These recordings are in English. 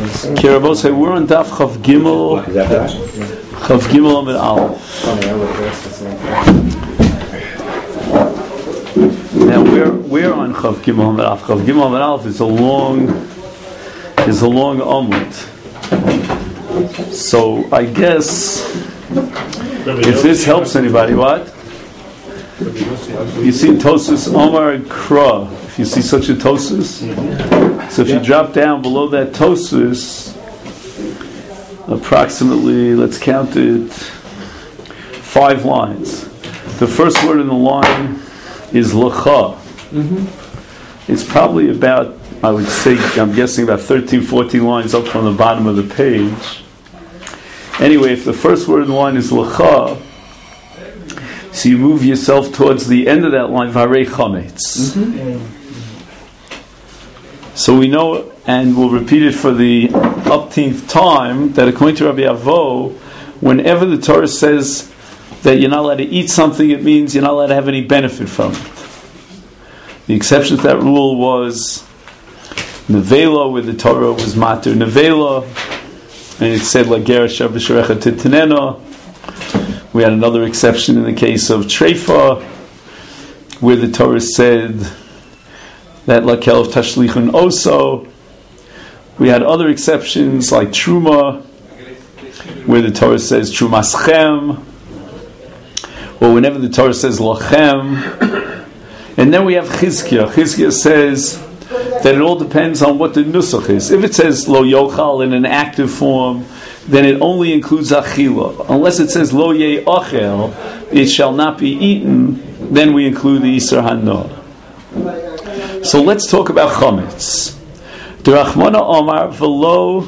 Kirabos, hey, we're on Daf Chav Gimel. Chav Gimel Amid Aleph. Now we're on Chav Gimel Amid Aleph. Chav Gimel Amid Aleph is a long omelet. So I guess if this helps anybody, what? You see Tosas Omar Kra. If you see such a Tosas, so if you drop down below that Tosas, approximately, let's count it, 5 lines. The first word in the line is Lacha. It's probably about, I would say, I'm guessing about 13, 14 lines up from the bottom of the page. Anyway, if the first word in the line is Lacha, so you move yourself towards the end of that line, Varei Chametz. So we know, and we'll repeat it for the upteenth time, that according to Rabbi Avo, whenever the Torah says that you're not allowed to eat something, it means you're not allowed to have any benefit from it. The exception to that rule was Nevela, where the Torah was Mater Nevela, and it said like Gerasha B'Sharecha Titanena. We had another exception in the case of Treifa, where the Torah said that Lakel of Tashlichun Oso. We had other exceptions like Truma, where the Torah says Trumaschem, or whenever the Torah says Lachem. And then we have Chizkiah. Chizkiah says that it all depends on what the nusach is. If it says Lo Yochal in an active form, then it only includes Achila. Unless it says Lo Ye Ochel, it shall not be eaten, then we include the Isser Hano. So let's talk about Chametz. D'Rachmana Omar V'lo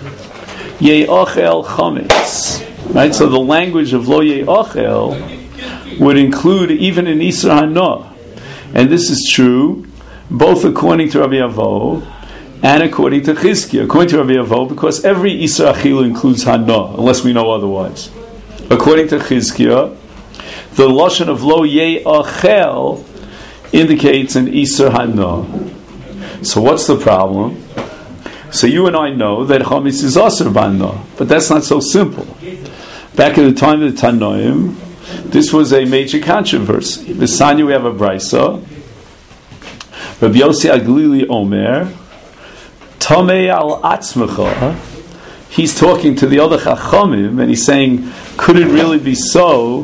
Ye Ochel Chametz. Right? So the language of Lo Ye Ochel would include even an Isser Hano. And this is true both according to Rabbi Avo and according to Chizkiah. According to Rabbi Avo, because every Isser Achila includes Hana, unless we know otherwise. According to Chizkiah, the Lashon of Lo Ye Ochel indicates an Isser Hana. So what's the problem? So you and I know that Chametz is Aser B'Hana, but that's not so simple. Back in the time of the Tanoim, this was a major controversy. B'Sanya we have a Brisa. Rabbi Yossi Aglili Omer, Tomei al Atzmecha. He's talking to the other Chachamim, and he's saying, could it really be so?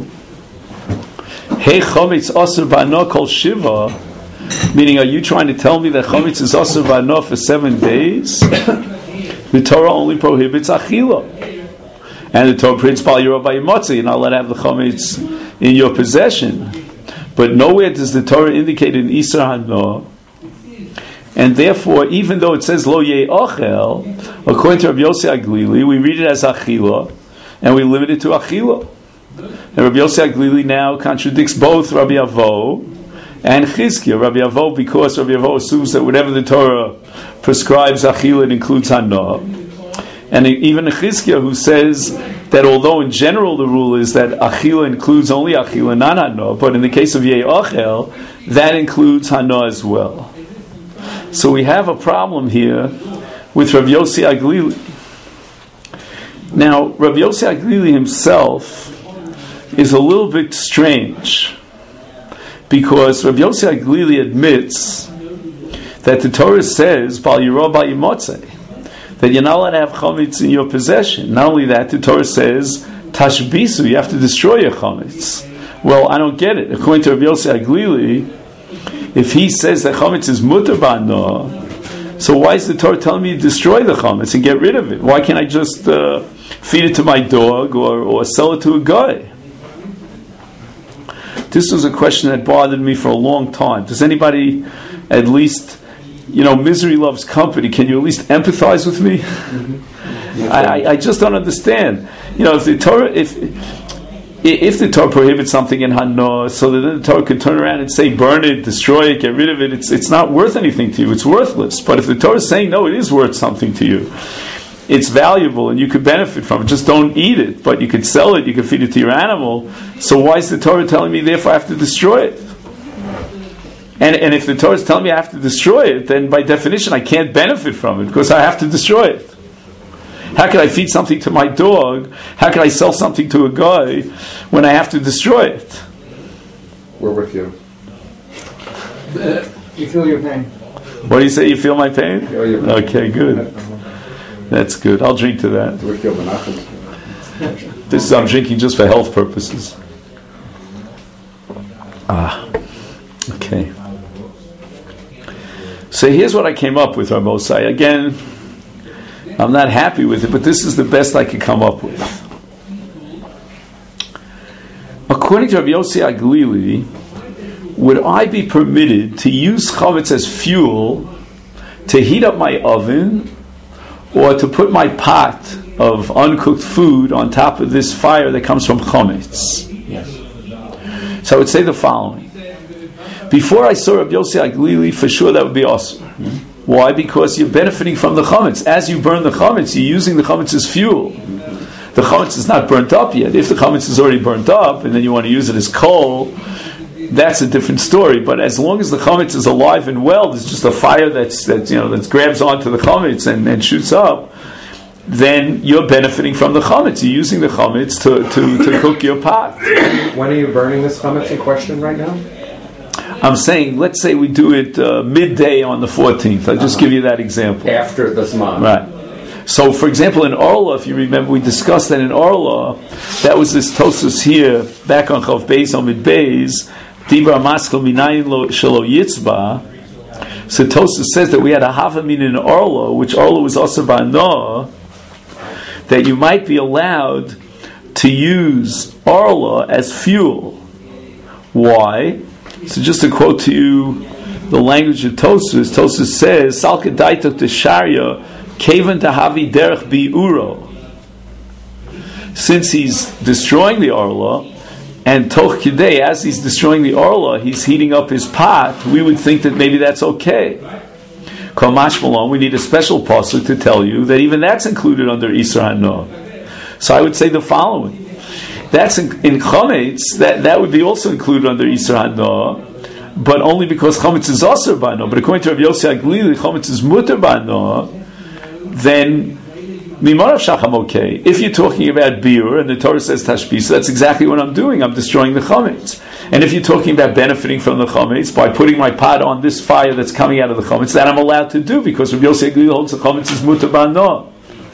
Hey Chametz Aser B'Hana Kol Shiva. Meaning, are you trying to tell me that Chametz is Aser B'Hana for 7 days? The Torah only prohibits Achila. And the Torah prohibits Bal Yirah B'Yimotze. You're not allowed to have the Chametz in your possession. But nowhere does the Torah indicate an Isser Hana. And therefore, even though it says Lo Ye Ochel, according to Rabbi Yossi Aglili, we read it as Achila, and we limit it to Achila. And Rabbi Yossi Aglili now contradicts both Rabbi Avo and Chizkiah. Rabbi Avo, because Rabbi Avo assumes that whatever the Torah prescribes Achila, it includes Hana. And even Chizkiah, who says that although in general the rule is that Achila includes only Achila, not Hana, but in the case of Ye Ochel, that includes Hana as well. So we have a problem here with Rabbi Yossi Aglili. Now, Rabbi Yossi Aglili himself is a little bit strange, because Rabbi Yossi Aglili admits that the Torah says Bal Yirah B'Yimotze, that you're not allowed to have chametz in your possession. Not only that, the Torah says Tashbisu, you have to destroy your chametz. Well, I don't get it. According to Rabbi Yossi Aglili, if he says that chametz is mutar b'Hana, so why is the Torah telling me to destroy the chametz and get rid of it? Why can't I just feed it to my dog or sell it to a guy? This was a question that bothered me for a long time. Does anybody, at least, misery loves company, can you at least empathize with me? I just don't understand. If the Torah prohibits something in Hana, so that then the Torah could turn around and say, burn it, destroy it, get rid of it, it's not worth anything to you, it's worthless. But if the Torah is saying, no, it is worth something to you, it's valuable and you could benefit from it, just don't eat it, but you could sell it, you could feed it to your animal, so why is the Torah telling me, therefore I have to destroy it? And if the Torah is telling me I have to destroy it, then by definition I can't benefit from it, because I have to destroy it. How can I feed something to my dog? How can I sell something to a guy when I have to destroy it? We're with you. You feel your pain. What do you say? You feel my pain? Feel your pain. Okay, good. That's good. I'll drink to that. We feel menachem. This is I'm drinking just for health purposes. Okay. So here's what I came up with, Ramosai. Again, I'm not happy with it, but this is the best I could come up with. According to Rabbi Yossi Aglili, would I be permitted to use chametz as fuel to heat up my oven or to put my pot of uncooked food on top of this fire that comes from chametz? Yes. So I would say the following. Before I saw Rabbi Yossi Aglili, for sure that would be awesome. Why? Because you're benefiting from the chametz. As you burn the chametz, you're using the chametz as fuel. The chametz is not burnt up yet. If the chametz is already burnt up and then you want to use it as coal, that's a different story. But as long as the chametz is alive and well, there's just a fire that grabs onto the chametz and shoots up, then you're benefiting from the chametz. You're using the chametz to cook your pot. When are you burning this chametz in question right now? I'm saying, let's say we do it midday on the 14th. I'll just give you that example. After the Zman. Right. So, for example, in Orla, if you remember, we discussed that in Orla, that was this Tosfos here, back on Chav Beis, Amid Beis, Dibra Maskel Minayin Shelo Yitzba. So Tosfos says that we had a Havamin in Orla, which Orla was also Ba'anoah, that you might be allowed to use Orla as fuel. Why? So just to quote to you the language of Tosfos says, Salka Daitok Desharya, Kavan Tahavi Derech Bi'uro. Since he's destroying the Orla, and Toch Kidei, as he's destroying the Orla, he's heating up his pot, we would think that maybe that's okay. Kamash Malon, we need a special pasuk to tell you that even that's included under Isra HaNoah. So I would say the following. That's in chametz. That would be also included under Isra HaNoah, but only because chametz is also ba'anoah. But according to Rabbi Yossi Aglili, chametz is muter ba'anoah. Then mimarav shacham okay. If you're talking about biur and the Torah says tashbisa, that's exactly what I'm doing. I'm destroying the chametz. And if you're talking about benefiting from the chametz by putting my pot on this fire that's coming out of the chametz, that I'm allowed to do because Rabbi Yossi Aglili holds the chametz is muter ba'anoah.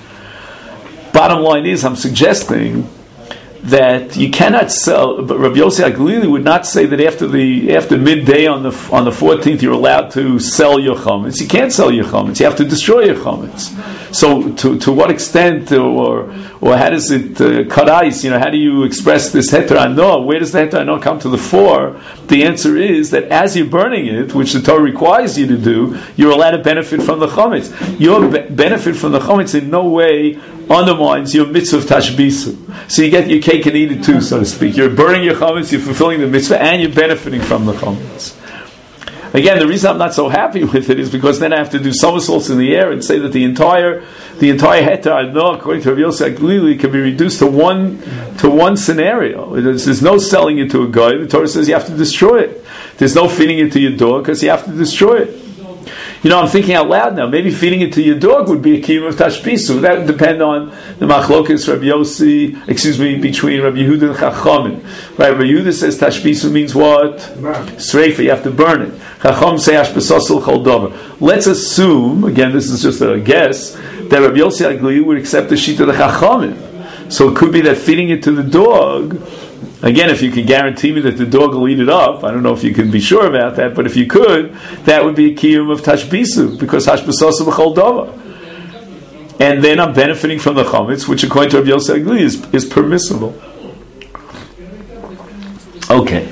Bottom line is, I'm suggesting that you cannot sell, but Rabbi Yossi Aglili would not say that after midday on the 14th you're allowed to sell your chametz. You can't sell your chametz. You have to destroy your chametz. So to what extent or how does it cut ice? How do you express this heter anoah? Where does the heter anoah come to the fore? The answer is that as you're burning it, which the Torah requires you to do, you're allowed to benefit from the chametz. Your benefit from the chametz in no way undermines your mitzvah of tashbisu. So you get your cake and eat it too, so to speak. You're burning your chametz, you're fulfilling the mitzvah, and you're benefiting from the chametz. Again, the reason I'm not so happy with it is because then I have to do somersaults in the air and say that the entire heter anoah, according to Rabbi Yossi Aglili, can be reduced to one scenario. There's no selling it to a guy. The Torah says you have to destroy it. There's no feeding it to your dog because you have to destroy it. I'm thinking out loud now. Maybe feeding it to your dog would be a kiyum of tashbisu. That would depend on the machlokes between Rabbi Yehuda and Chachamim. Right? Rabbi Yehuda says tashbisu means what? Sreifa, you have to burn it. Chacham say ashbesosel chol davar. Let's assume, again, this is just a guess, that Rabbi Yossi Aglili would accept the sheet of the Chachamim. So it could be that feeding it to the dog. Again, if you could guarantee me that the dog will eat it up, I don't know if you can be sure about that, but if you could, that would be a kiyum of tashbisu, because hashbesosel b'chol davar. And then I'm benefiting from the chametz, which according to Rabbi Yossi Aglili is permissible. Okay.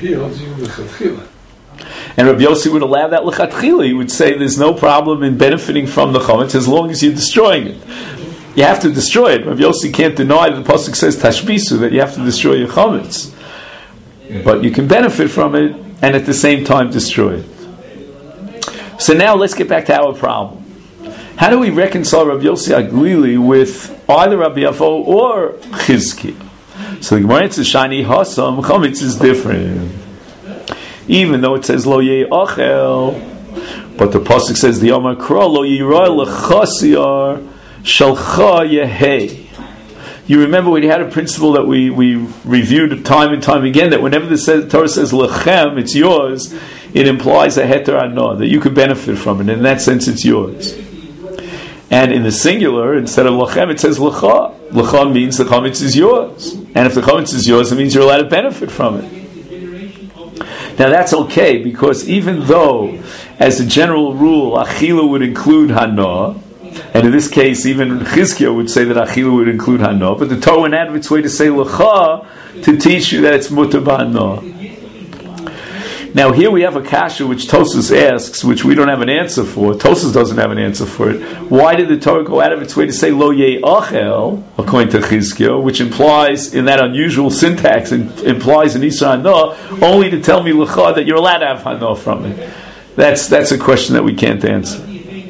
And Rabbi Yossi would allow that l'chatchila. He would say there's no problem in benefiting from the chametz as long as you're destroying it. You have to destroy it. Rabbi Yossi can't deny that the pasuk says tashbisu, that you have to destroy your chametz. But you can benefit from it and at the same time destroy it. So now let's get back to our problem. How do we reconcile Rabbi Yossi Aglili with either Rabbi Avo or Chizkiah? So the Gemara says shani hasam, chametz is different. Even though it says lo yei ochel, but the pasuk says the Yom Kro lo yirah lechasiyar Shalcha Yehei. You remember we had a principle that we reviewed time and time again, that whenever the Torah says lechem, it's yours, it implies a heter anah, that you could benefit from it. In that sense, it's yours. And in the singular, instead of lechem, it says lecha. Lecha means the chametz is yours. And if the chametz is yours, it means you're allowed to benefit from it. Now that's okay, because even though, as a general rule, achila would include hana, and in this case, even Chizkiah would say that achila would include hana, but the Torah went out of its way to say lecha to teach you that it's mutar b'hana. Now here we have a kasha which Tosfos asks, which we don't have an answer for. Tosfos doesn't have an answer for it. Why did the Torah go out of its way to say lo ye'achel, according to Chizkiah, which implies, in that unusual syntax, implies an Isra hana, only to tell me lecha that you're allowed to have hana from it? That's a question that we can't answer.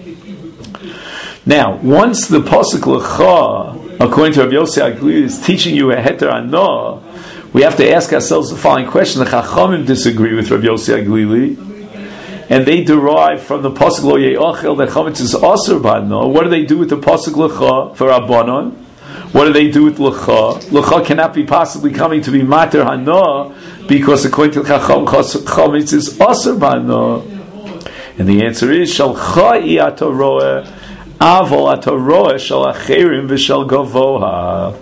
Now, once the pasuk lecha, according to Rabbi Yossi Aglili, is teaching you a heter hana, we have to ask ourselves the following question. The Chachamim disagree with Rabbi Yossi Aglili, and they derive from the pasuk lo ye'achel that chametz is aser b'hana. What do they do with the pasuk lecha for Rabbanon? What do they do with lecha? Lecha cannot be possibly coming to be mater hana, because according to the Chacham, chametz is aser b'hana. And the answer is shalcha i'atoroeh avol atoroeh shal acherim v'shal gavoha.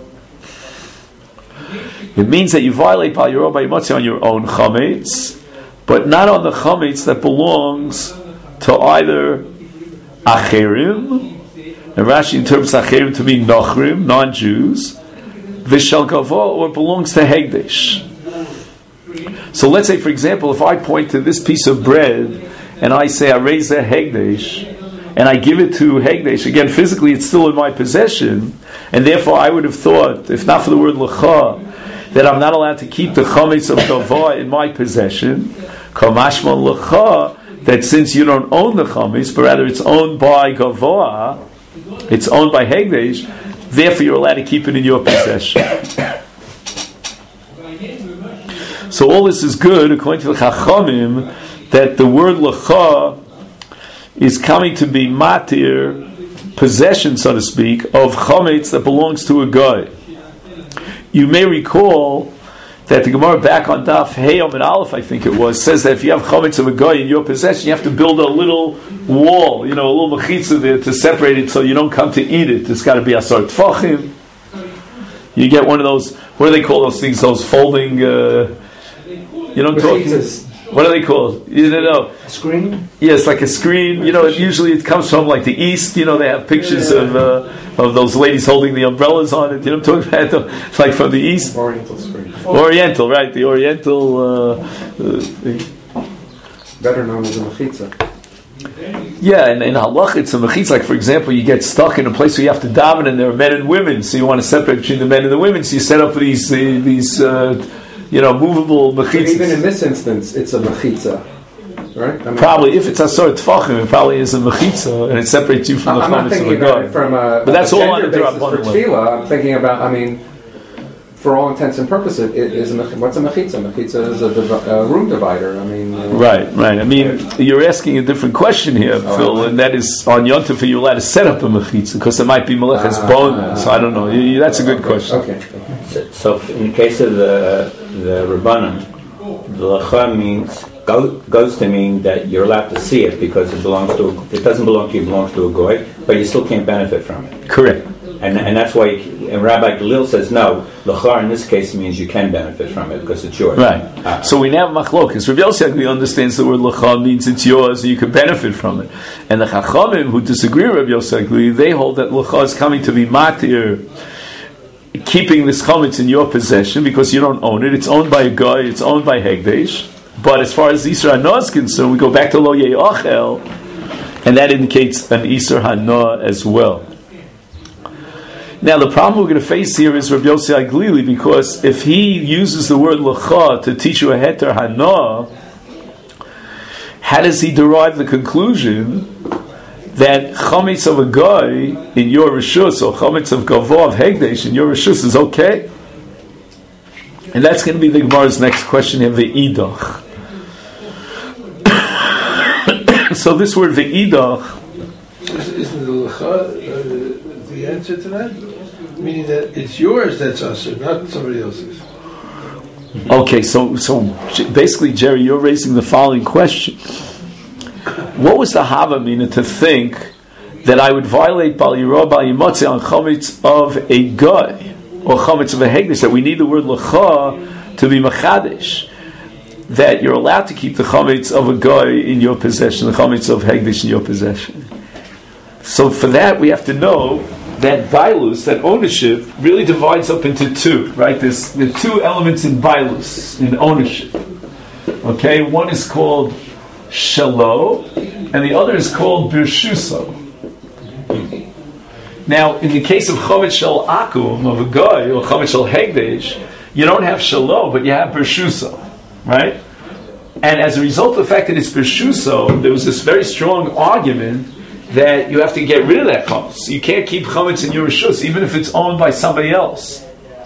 It means that you violate Bal Yorah B'Yimotzi on your own chametz, but not on the chametz that belongs to either acherim, and Rashi interprets acherim to mean nochrim, non-Jews, v'shal gavoha, or belongs to hegdesh. So let's say, for example, if I point to this piece of bread and I say I raise a hegdesh, and I give it to hegdesh, again physically it's still in my possession, and therefore I would have thought, if not for the word lecha, that I'm not allowed to keep the chametz of gavoah in my possession. Kamashman lecha, that since you don't own the chametz, but rather it's owned by gavoah, it's owned by hegdesh, therefore you're allowed to keep it in your possession. So all this is good, according to the Chachamim, that the word lecha is coming to be matir, possession, so to speak, of chametz that belongs to a guy. You may recall that the Gemara back on Daf Heyom and Aleph, I think it was, says that if you have chametz of a guy in your possession, you have to build a little wall, a little mechitza there to separate it so you don't come to eat it. It's got to be asar tfachim. You get one of those, what do they call those things, those folding, what are they called? You don't know. A screen? Yes, like a screen. Usually it comes from like the East. They have pictures of those ladies holding the umbrellas on it. I'm talking about it's like from the East. Oriental screen. Oriental, right? The Oriental. Better known as a mechitza. Yeah, and in halach it's a mechitza. Like for example, you get stuck in a place where you have to daven, and there are men and women, so you want to separate between the men and the women. So you set up these movable mechitzas. Even in this instance, it's a mechitza, right? Probably, if it's asar tfachim, it probably is a mechitza, and it separates you from the chametz of the guy. But that's all on the basis for tefillah. I'm thinking about. For all intents and purposes, what's a mechitza? Mechitza is a room divider. Right. You're asking a different question here, Phil, and that is on Yom Tov, you're allowed to set up a mechitza because there might be meleches bonus. I don't know. That's a good question. Okay. So in the case of the Rabbanim, the lecha means goes to mean that you're allowed to see it because it doesn't belong to you, it belongs to a goy, but you still can't benefit from it. Correct. And that's why Rabbi Galil says no. Lecha in this case means you can benefit from it because it's yours. Right. So we now have machlokas. Rabbi Yossi Aglili understands the word lecha means it's yours and you can benefit from it. And the Chachamim who disagree with Rabbi Yossi Aglili, they hold that lecha is coming to be matir, keeping this chametz in your possession because you don't own it. It's owned by a guy. It's owned by hegdesh. But as far as Isra Hana is concerned, we go back to lo ye'achel, and that indicates an Isra Hana as well. Now, the problem we're going to face here is Rabbi Yossi Aglili, because if he uses the word lecha to teach you a heter hana, how does he derive the conclusion that chametz of a guy in your reshus, or chametz of gavoah of hegdesh in your reshus is okay? And that's going to be the Gemara's next question here, ve'idach. So this word ve'idach, isn't the lecha the answer to that? Meaning that it's yours that's usher, not somebody else's. Okay, so basically, Jerry, you're raising the following question. What was the Hava meaning to think that I would violate Bal Yirah, Bal Yimotze on Chometz of a guy, or Chometz of a Hegdish, that we need the word L'cha to be Machadish, that you're allowed to keep the Chometz of a guy in your possession, the Chometz of Hegdish in your possession. So for that, we have to know that Bailus, that ownership, really divides up into two, right? There are two elements in Bailus, in ownership. Okay, one is called Shalo, and the other is called Birshuso. Now, in the case of Chometz Shel Akum, of a guy, or Chometz Shel Hegdesh, you don't have Shalo, but you have Birshuso, right? And as a result of the fact that it's Birshuso, there was this very strong argument that you have to get rid of that chametz. You can't keep chametz in your rishus, even if it's owned by somebody else.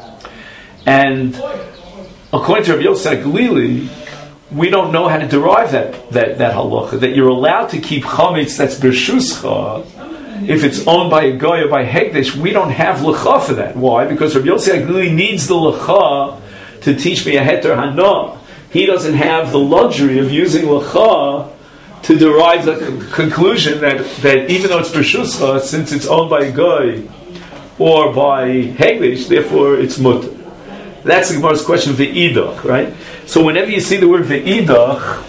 And according to Rabbi Yosef Glili, we don't know how to derive that halacha, that you're allowed to keep chametz that's b'rshuscha if it's owned by a goy or by hekdesh. We don't have lecha for that. Why? Because Rabbi Yosef Glili needs the lecha to teach me a heter hana. He doesn't have the luxury of using lecha to derive the conclusion that even though it's b'rshuscha, since it's owned by a guy or by hegdish, therefore it's mutter. That's the Gemara's question, ve'idach, right? So whenever you see the word ve'idach,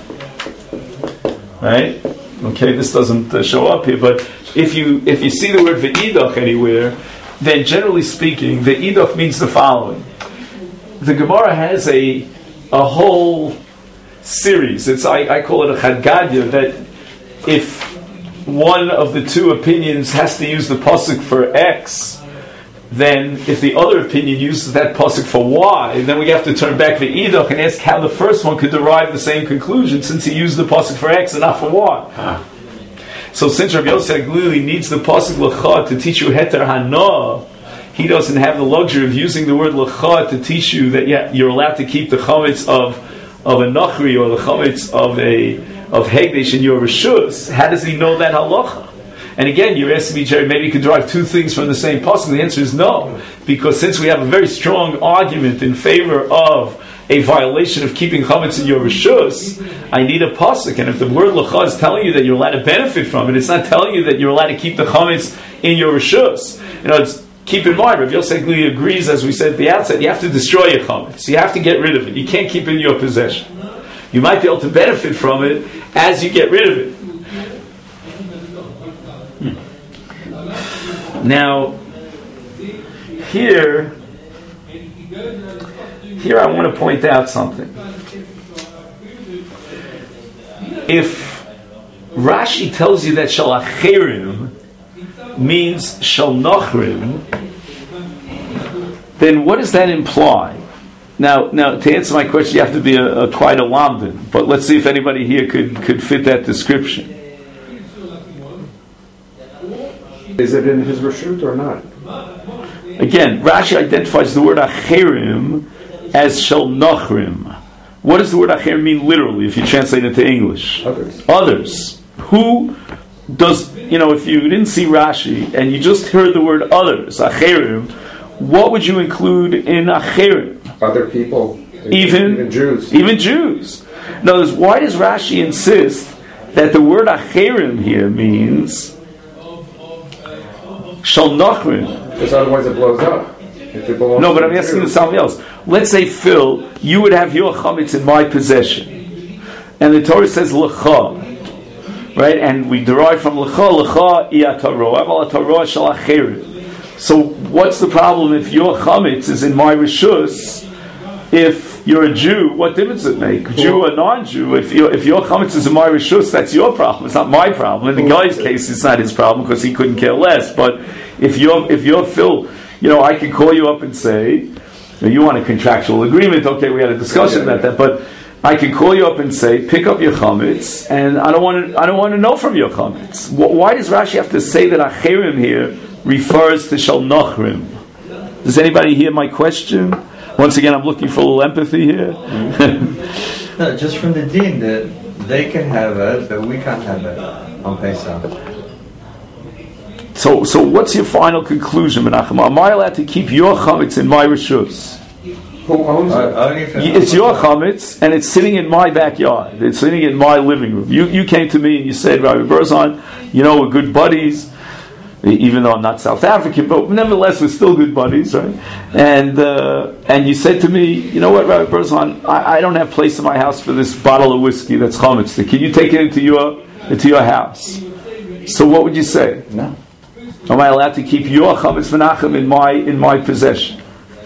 right? Okay, this doesn't show up here, but if you see the word ve'idach anywhere, then generally speaking, ve'idach means the following. The Gemara has a whole series. I call it a chadgadya, that if one of the two opinions has to use the pasuk for X, then if the other opinion uses that pasuk for Y, then we have to turn back to Idach and ask how the first one could derive the same conclusion since he used the pasuk for X and not for Y. So since Rabbi Yosef Glili needs the pasuk l'cha to teach you heter hana, he doesn't have the luxury of using the word l'cha to teach you that you're allowed to keep the chametz of a nachri or the chametz of hegdesh in your rishus. How does he know that halacha? And again, you're asking me, Jerry, maybe you could derive two things from the same pasuk. The answer is no, because since we have a very strong argument in favor of a violation of keeping chametz in your rishus, I need a pasuk. And if the word l'cha is telling you that you're allowed to benefit from it, it's not telling you that you're allowed to keep the chametz in your rishus. Keep in mind, Rav Yosef Glili agrees, as we said at the outset, you have to destroy your chametz. You have to get rid of it. You can't keep it in your possession. You might be able to benefit from it as you get rid of it. Now, here I want to point out something. If Rashi tells you that shel acherim means shel nachrim, then what does that imply? Now, to answer my question, you have to be quite a lamdan. But let's see if anybody here could fit that description. Is it in his reshut or not? Again, Rashi identifies the word acherim as shel nachrim. What does the word acherim mean literally, if you translate it to English? Others. Who does, if you didn't see Rashi and you just heard the word others, acherim, what would you include in acherim? Other people. Even Jews. Even Jews. In other words, why does Rashi insist that the word acherim here means shel nachrim? Because otherwise it blows up. No, but I'm asking you something else. Let's say, Phil, you would have your chametz in my possession, and the Torah says l'cha, right? And we derive from l'cha i'ataro, aval ataro shel acherim. So what's the problem if your chametz is in my rishus? If you're a Jew, what difference does it make? Jew or non-Jew? If your chametz is in my rishus, that's your problem. It's not my problem. In the guy's case, it's not his problem because he couldn't care less. But if you're Phil, I could call you up and say, you want a contractual agreement? Okay, we had a discussion about that. But I could call you up and say, pick up your chametz, and I don't want to know from your chametz. Why does Rashi have to say that acherim here refers to shel nachrim? Does anybody hear my question? Once again, I'm looking for a little empathy here. No, just from the din that they can have it, but we can't have it on Pesach. So what's your final conclusion, Menachem? Am I allowed to keep your chametz in my rishus? Who owns it? It's your chametz, and it's sitting in my backyard. It's sitting in my living room. You came to me and you said, Rabbi Berzon, we're good buddies, even though I'm not South African, but nevertheless we're still good buddies, right? And you said to me, you know what, Rabbi Berzon, I don't have place in my house for this bottle of whiskey that's chametz. Can you take it into your house? So what would you say? No. Am I allowed to keep your chametz Menachem in my possession?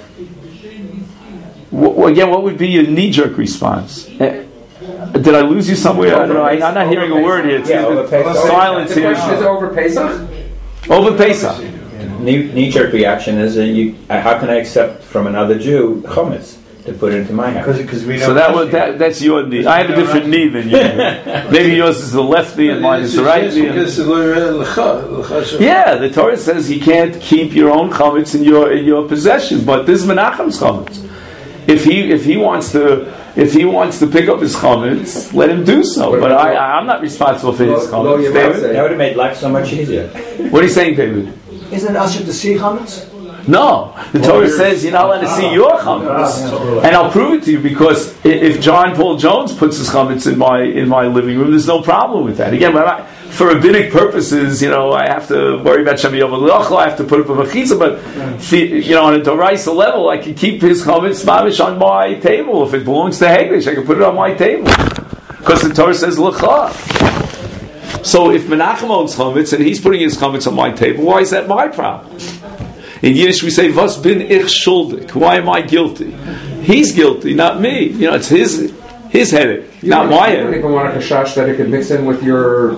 Again, what would be your knee-jerk response? Did I lose you somewhere? I don't know. I'm not hearing a word here. Silence here. Is it over Pesach? Over Pesach. Knee-jerk reaction is how can I accept from another Jew chametz to put it into my house? Because we know. So that's your knee. I have a different knee than you. Maybe yours is the left knee and mine is the right knee. Yeah, the Torah says you can't keep your own chametz in your possession, but this is Menachem's chametz. If he wants to pick up his chametz, let him do so. But I'm not responsible for his chametz. That would have made life so much easier. What are you saying, David? Isn't it usher to see chametz? No, the Torah says you're not allowed to see your chametz, and I'll prove it to you because if John Paul Jones puts his chametz in my living room, there's no problem with that. Again, for rabbinic purposes, I have to worry about Shem Yom Ha'Lochel, I have to put up a mechitza, but on a Doraisa level, I can keep his chametz mamish on my table. If it belongs to Hegdish, I can put it on my table because the Torah says l'cha. So if Menachem owns chametz and he's putting his chametz on my table, why is that my problem? In Yiddish we say, "Was bin ich schuldig?" Why am I guilty? He's guilty, not me. It's his headache, not my headache. You don't even want a kashash that it could mix in with your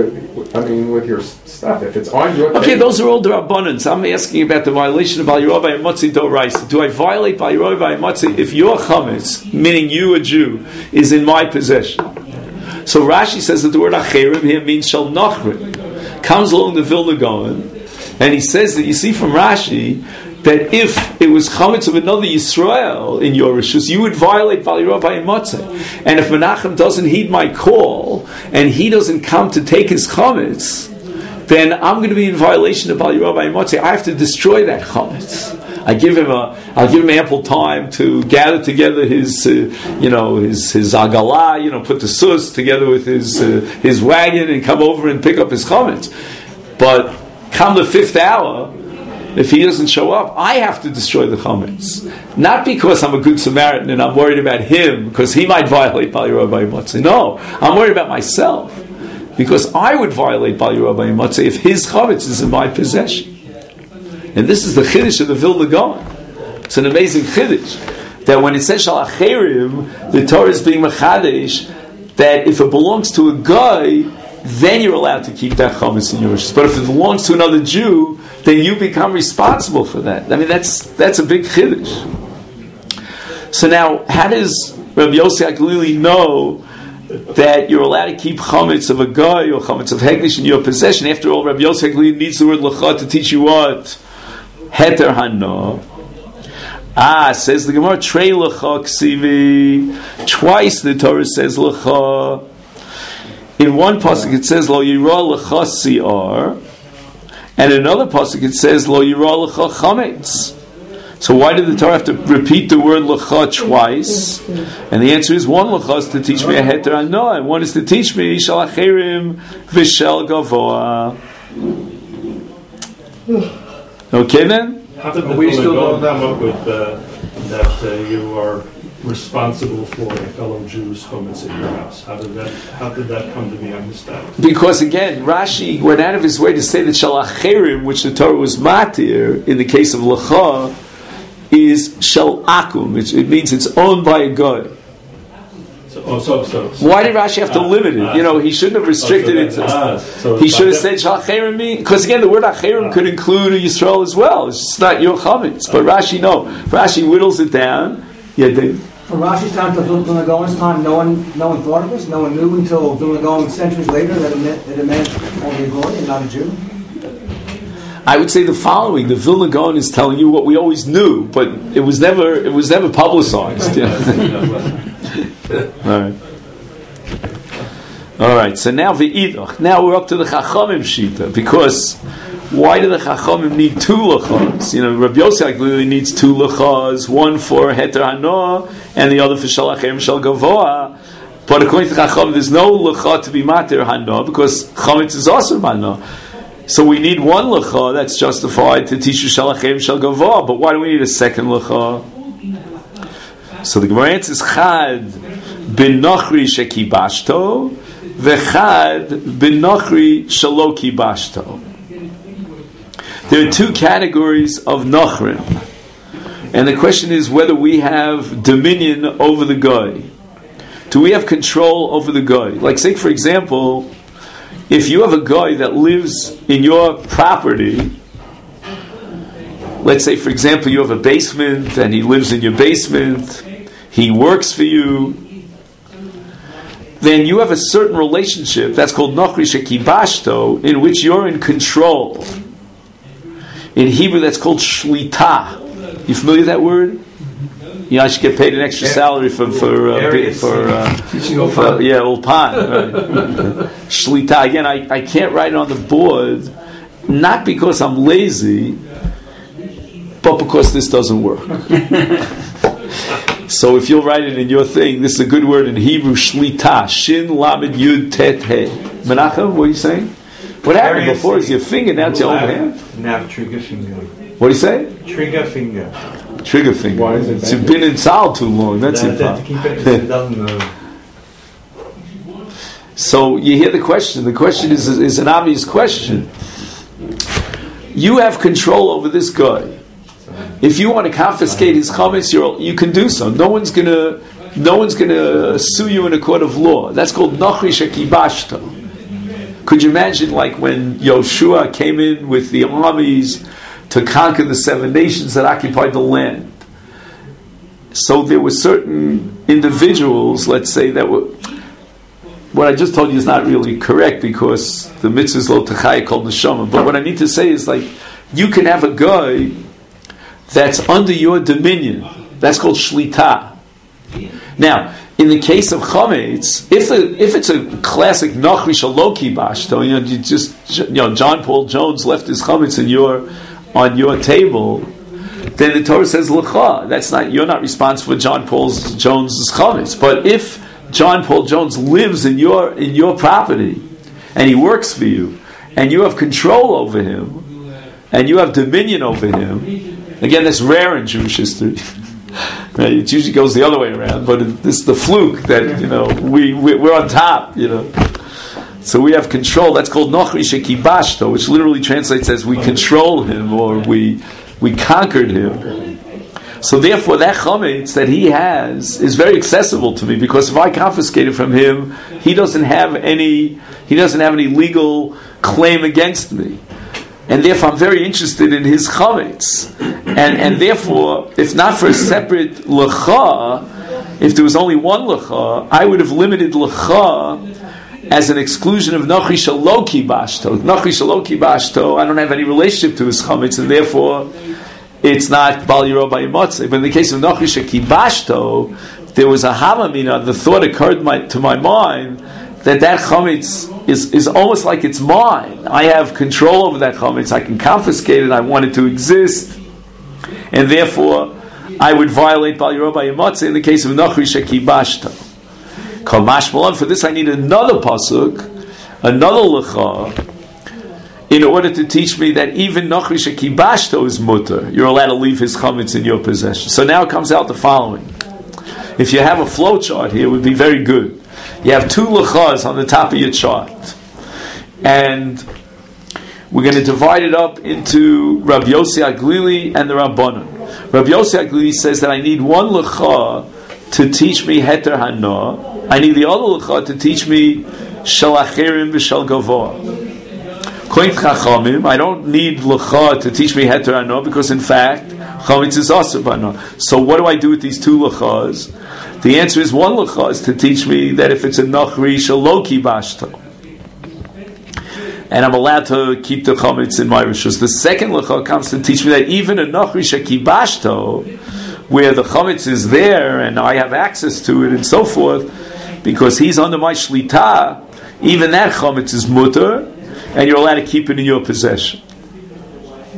stuff. If it's on your okay, those are all d'rabbanans. I'm asking about the violation of Bal Yerovah and Motzi Doraisa. Do I violate Bal Yerovah and Motzi if your chametz, meaning you a Jew, is in my possession? So Rashi says that the word acherim here means shel nachrim. Comes along the Vilna Gaon. And he says that you see from Rashi that if it was chametz of another Yisrael in your rishus, you would violate Bal Yerovah and Motzei. And if Menachem doesn't heed my call and he doesn't come to take his chametz, then I'm going to be in violation of Bal Yerovah and Motzei. I have to destroy that chametz. I'll give him ample time to gather together his agalah, put the sus together with his wagon and come over and pick up his chametz. But come the fifth hour, if he doesn't show up, I have to destroy the chametz. Not because I'm a good Samaritan and I'm worried about him, because he might violate Bal Yerovah and Motzei. No, I'm worried about myself, because I would violate Bal Yerovah and Motzei if his chametz is in my possession. And this is the chiddush of the Vilna Gaon. It's an amazing chiddush that when it says shal acherim, the Torah is being mechadesh that if it belongs to a guy, then you're allowed to keep that chametz in yours. But if it belongs to another Jew, then you become responsible for that. I mean, that's a big chiddush. So now, how does Rabbi Yossi HaGlili know that you're allowed to keep chametz of a guy or chametz of hegdish in your possession? After all, Rabbi Yossi HaGlili needs the word l'cha to teach you what? Heter hano. Says the Gemara, trei l'cha ksivi. Twice the Torah says l'cha. In one pasuk it says lo yira l'cha si'ar, and in another pasuk it says lo yira l'cha chametz. So why did the Torah have to repeat the word l'cha twice? And the answer is one l'cha is to teach me a heter hano, and one is to teach me shal acherim v'shel gavoa. Okay then? How did the Vilna Gaon come up with that you are responsible for a fellow Jew's chametz in your house? How did that come to be understood? Because again, Rashi went out of his way to say that shal acherim, which the Torah was matir in the case of l'cha, is shel akum. It means it's owned by a guy. Why did Rashi have to limit it? He shouldn't have restricted it. He should have said shal acherim, because again, the word acherim could include a Yisrael as well. It's just not your chametz. But Rashi, no. Rashi whittles it down. Yeah, Dave. From Rashi's time to Vilna Gaon's time, no one thought of this. No one knew until Vilna Gaon centuries later that it meant only a goy and not a Jew. I would say the following: the Vilna Gaon is telling you what we always knew, but it was never publicized. All right. So now v'idach. Now we're up to the Chachamim shita, because why do the Chachamim need 2 lachas? Rabbi Yossi clearly needs 2 lachas, one for heter hana and the other for shalachem shel gavoa. But according to Chachamim, there's no lacha to be mater hana because chametz is also hana. So we need 1 lacha that's justified to teach you shalachem shel gavoa. But why do we need a second lacha? So the Gemara answers chad bin nachri shekibashto vechad bin nachri shelo kibashto. There are 2 categories of nachrim, and the question is whether we have dominion over the guy. Do we have control over the guy? Like, say for example, if you have a guy that lives in your property, let's say for example you have a basement and he lives in your basement, he works for you, then you have a certain relationship that's called Nachri Shekibashto, in which you're in control. In Hebrew, that's called Shlita. You familiar with that word? I should get paid an extra salary for Ulpan. Right. Shlita. Again, I can't write it on the board, not because I'm lazy, but because this doesn't work. So if you'll write it in your thing, this is a good word in Hebrew, Shlita. Shin Lamed Yud Tet He. Menachem, what are you saying? What happened before is your finger, now it's your own hand? Now trigger finger. What do you say? Trigger finger. Trigger finger. Why is it You've been in Sal too long, that's it. To keep it doesn't So you hear the question. The question is an obvious question. You have control over this guy. If you want to confiscate his chametz, you can do so. No one's gonna sue you in a court of law. That's called Nachri Shekibashto. Could you imagine, like when Yoshua came in with the armies to conquer the 7 nations that occupied the land? So there were certain individuals, let's say, that were. What I just told you is not really correct because the mitzvah is lo techaya kol neshama. But what I need to say is, like, you can have a guy that's under your dominion. That's called shlita. Now, in the case of chametz, if it's a classic nachri shelo kibashto, John Paul Jones left his chametz on your table, then the Torah says l'cha. You're not responsible for John Paul Jones' chametz. But if John Paul Jones lives in your property and he works for you and you have control over him and you have dominion over him, again, that's rare in Jewish history. Right? It usually goes the other way around, but this is the fluke that we're on top. So we have control. That's called Nochri Shekibashto, which literally translates as we control him or we conquered him. So therefore, that chametz that he has is very accessible to me because if I confiscate it from him, he doesn't have any legal claim against me. And therefore, I'm very interested in his chametz. And therefore, if not for a separate lecha, if there was only 1 lecha, I would have limited lecha as an exclusion of Nachri Shelo Kibashto. Nachri Shelo Kibashto, I don't have any relationship to his chametz, and therefore, it's not Bal Yiro B'Yimotzei. But in the case of Nachri Shekibashto, there was a hamamina. The thought occurred to my mind that chametz is almost like it's mine. I have control over that chametz. I can confiscate it. I want it to exist, and therefore I would violate Bal Yiro B'Yimotzei in the case of Nachri Shekibashto. Kol mashmalon. For this, I need another pasuk, another lecha, in order to teach me that even Nachri Shekibashto is mutter. You're allowed to leave his chametz in your possession. So now it comes out the following. If you have a flow chart here, it would be very good. You have 2 lechas on the top of your chart. And we're going to divide it up into Rabbi Yossi Aglili and the Rabbanan. Rabbi Yossi Aglili says that I need 1 lecha to teach me heter hana. I need the other lecha to teach me shalachirim v'shal gavoa. According to Chachamim, I don't need lecha to teach me heter hana because in fact chametz is asur b'hana. So what do I do with these 2 lechas? The answer is 1 lecha is to teach me that if it's a nachri shelo kibashto, and I'm allowed to keep the chametz in my rishus. The second lecha comes to teach me that even a nachri shekibashto, where the chametz is there and I have access to it and so forth, because he's under my shlita, even that chametz is mutter, and you're allowed to keep it in your possession.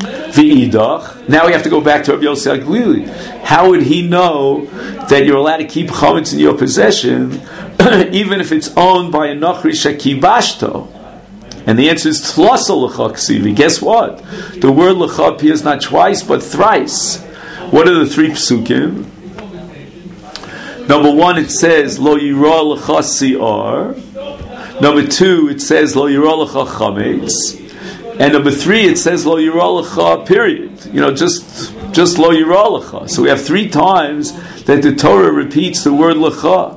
V'idach. Now we have to go back to Rabbi Yossi HaGlili. How would he know that you're allowed to keep chametz in your possession, even if it's owned by a Nachri Shekibashto? And the answer is Tlasa L'cha Ksivi. Guess what? The word L'cha appears not twice but thrice. What are the three psukim? Number one, it says Lo Yira L'cha Si'ar. Number two, it says Lo Yira L'cha Chametz. And number three, it says Lo Yira L'cha, period. Just Lo Yira L'cha. So we have three times that the Torah repeats the word L'cha.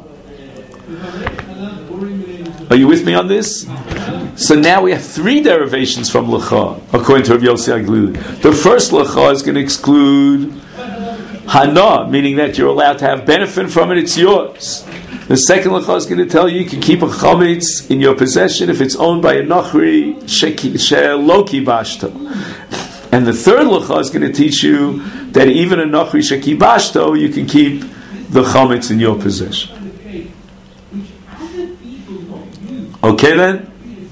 Are you with me on this? So now we have three derivations from L'cha, according to Rabbi Yossi HaGlili. The first L'cha is going to exclude Hana, meaning that you're allowed to have benefit from it, it's yours. The second L'cha is going to tell you can keep a chametz in your possession if it's owned by a Nachri Sheloki Bashto. And the third L'cha is going to teach you that even a Nachri Sheki Bashto, you can keep the chametz in your possession. Okay then?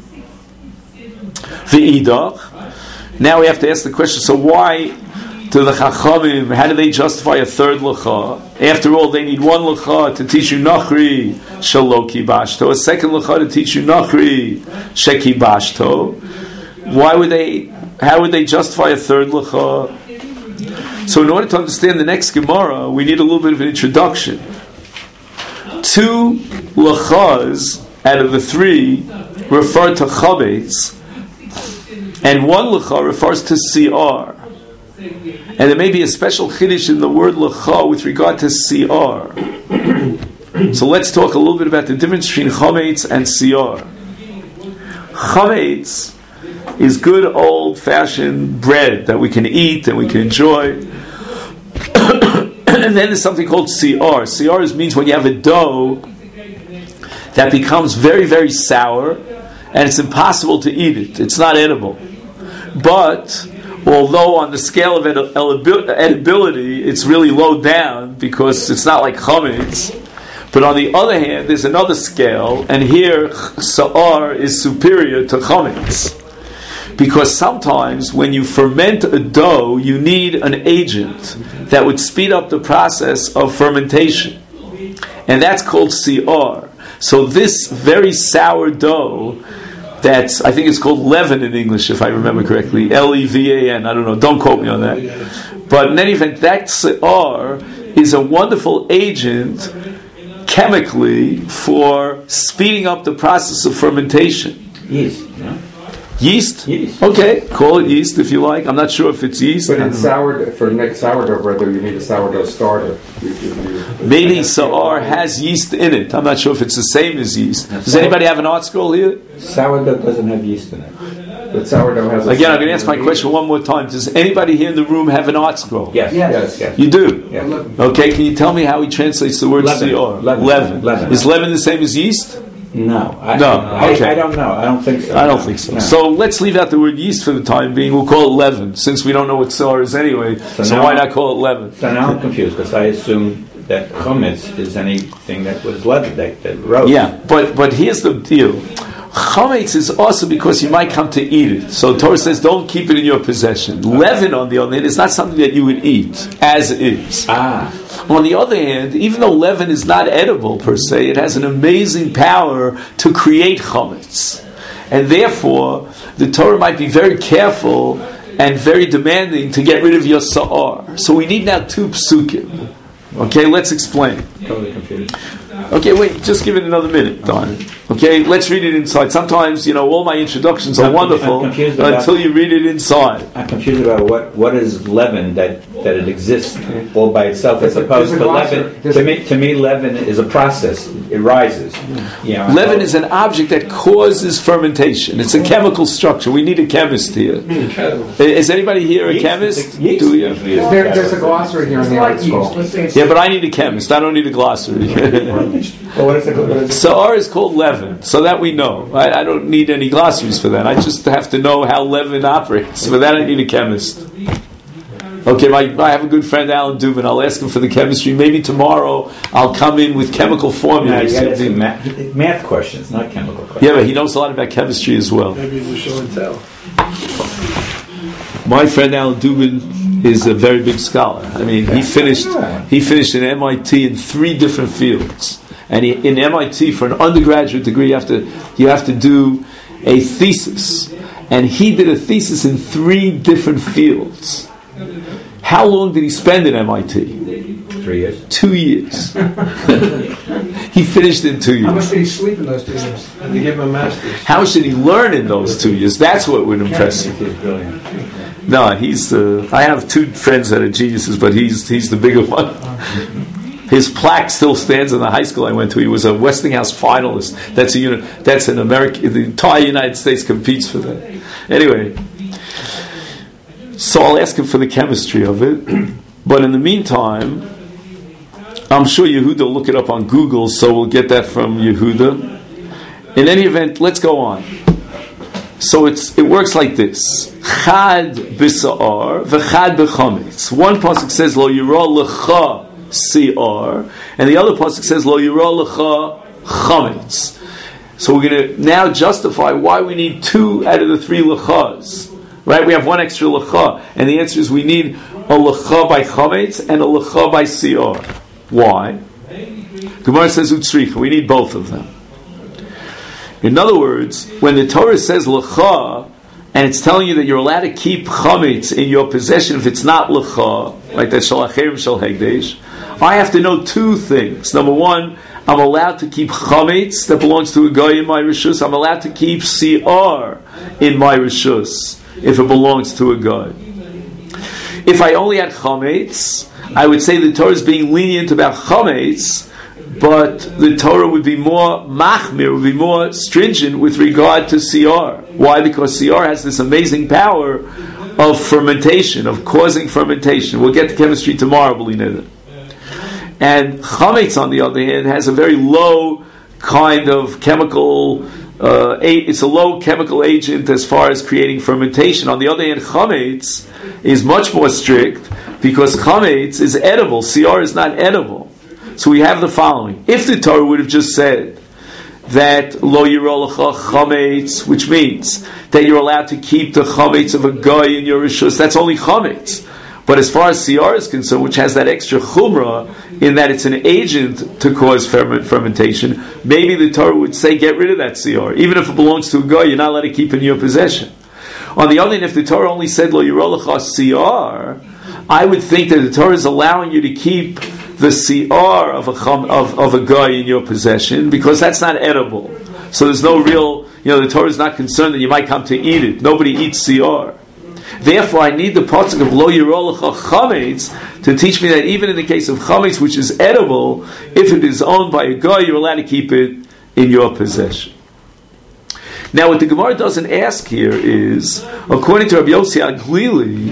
V'idach. Now we have to ask the question, so why to the Chachamim, how do they justify a third L'cha? After all, they need one L'cha to teach you Nachri Shaloki Bashto, a second L'cha to teach you Nachri Sheki Bashto. How would they justify a third L'cha? So in order to understand the next Gemara, we need a little bit of an introduction. Two L'chas out of the three refer to Chametz, and one L'cha refers to Si'ar. And there may be a special chiddush in the word L'cha with regard to Si'ar. So let's talk a little bit about the difference between Chametz and Si'ar. Chametz is good old-fashioned bread that we can eat and we can enjoy. And then there's something called Si'ar. Si'ar means when you have a dough that becomes very, very sour and it's impossible to eat it. It's not edible. But although on the scale of edibility, it's really low down because it's not like chametz. But on the other hand, there's another scale, and here sa'ar is superior to chametz. Because sometimes when you ferment a dough, you need an agent that would speed up the process of fermentation. And that's called si'ar. So this very sour dough, I think it's called leaven in English, if I remember correctly. Levan, I don't know, don't quote me on that. But in any event, that si'ar is a wonderful agent chemically for speeding up the process of fermentation. Yeast, no? Yeast? Yeast. Okay, call it yeast if you like. I'm not sure if it's yeast. But in for next sourdough bread, you need a sourdough starter. Maybe Sa'ar has yeast in it. I'm not sure if it's the same as yeast. Does anybody have an art scroll here? Sourdough doesn't have yeast in it. But sourdough has Again, I'm going to ask my question one more time. Does anybody here in the room have an art scroll? Yes. You do? Yes. Okay, can you tell me how he translates the word Leaven. Sa'ar? Leaven. Is leaven the same as yeast? No. Okay. I don't know. I don't think so. I don't think so. No. So let's leave out the word yeast for the time being. We'll call it leaven, since we don't know what Sa'ar is anyway. So why not call it leaven? So now I'm confused, because I assume that chametz is anything that was leavened, that rose. Yeah, but here's the deal. Chametz is also because you might come to eat it. So Torah says don't keep it in your possession. Leaven, on the other hand, is not something that you would eat, as is. On the other hand, even though leaven is not edible per se, it has an amazing power to create chametz. And therefore, the Torah might be very careful and very demanding to get rid of your sa'ar. So we need now two psukim. Okay, let's explain. Totally confused. Okay, wait, just give it another minute, darn. Okay, let's read it inside. Sometimes, all my introductions are wonderful until you read it inside. I'm confused about what is leaven, that it exists all by itself, as opposed to leaven. To me, leaven is a process. It rises. Leaven is an object that causes fermentation. It's a chemical structure. We need a chemist here. Is anybody here a chemist? Yeast. Do you? There's a glossary here in the article. Yeah, but I need a chemist. I don't need a glossary. Well, what is it? Sa'ar is called leaven, so that we know. I don't need any glossaries for that. I just have to know how leaven operates. For that, I need a chemist. Okay, I have a good friend, Alan Dubin. I'll ask him for the chemistry. Maybe tomorrow I'll come in with chemical formulas. Math questions, not chemical questions. Yeah, but he knows a lot about chemistry as well. Maybe the show and tell. My friend Alan Dubin is a very big scholar. I mean, he finished in MIT in 3 different fields. And in MIT, for an undergraduate degree, you have to do a thesis. And he did a thesis in 3 different fields. How long did he spend in MIT? 3 years. 2 years. He finished in 2 years. How much did he sleep in those 2 years? And they gave him a master's. How should he learn in those 2 years? That's what would impress you. He's brilliant. No, he's. I have 2 friends that are geniuses, but he's the bigger one. His plaque still stands in the high school I went to. He was a Westinghouse finalist. That's an American. The entire United States competes for that. Anyway, so I'll ask him for the chemistry of it. But in the meantime, I'm sure Yehuda will look it up on Google, so we'll get that from Yehuda. In any event, let's go on. So it works like this: Chad b'sa'ar v'chad b'chametz. One pasuk says Lo yira lecha si'ar, and the other pasuk says Lo yira lecha chametz. So we're going to now justify why we need 2 out of the 3 lechas. Right? We have 1 extra lecha, and the answer is we need a lecha by chametz and a lecha by si'ar. Why? Gemara says utzricha. We need both of them. In other words, when the Torah says lecha, and it's telling you that you're allowed to keep chametz in your possession if it's not lecha, like that shalacherim shal hegdesh, I have to know 2 things. Number 1, I'm allowed to keep chametz that belongs to a guy in my rishus. I'm allowed to keep si'ar in my rishus if it belongs to a guy. If I only had chametz, I would say the Torah is being lenient about chametz, but the Torah would be more machmir, would be more stringent with regard to si'ar. Why? Because si'ar has this amazing power of fermentation, of causing fermentation. We'll get to chemistry tomorrow, Belinda. And chametz, on the other hand, has a very low kind of chemical. It's a low chemical agent as far as creating fermentation. On the other hand, chametz is much more strict because chametz is edible. Si'ar is not edible. So we have the following. If the Torah would have just said that lo yira lecha chametz, which means that you're allowed to keep the chametz of a guy in your rishus, that's only chametz. But as far as si'ar is concerned, which has that extra chumrah in that it's an agent to cause fermentation, maybe the Torah would say get rid of that si'ar. Even if it belongs to a guy, you're not allowed to keep it in your possession. On the other hand, if the Torah only said lo yira lecha si'ar, I would think that the Torah is allowing you to keep the si'ar of a guy in your possession because that's not edible. So there's no real, the Torah is not concerned that you might come to eat it. Nobody eats si'ar. Therefore, I need the pasuk of lo yira lecha chametz to teach me that even in the case of chametz, which is edible, if it is owned by a guy, you're allowed to keep it in your possession. Now, what the Gemara doesn't ask here is, according to Rabbi Yossi Aglili,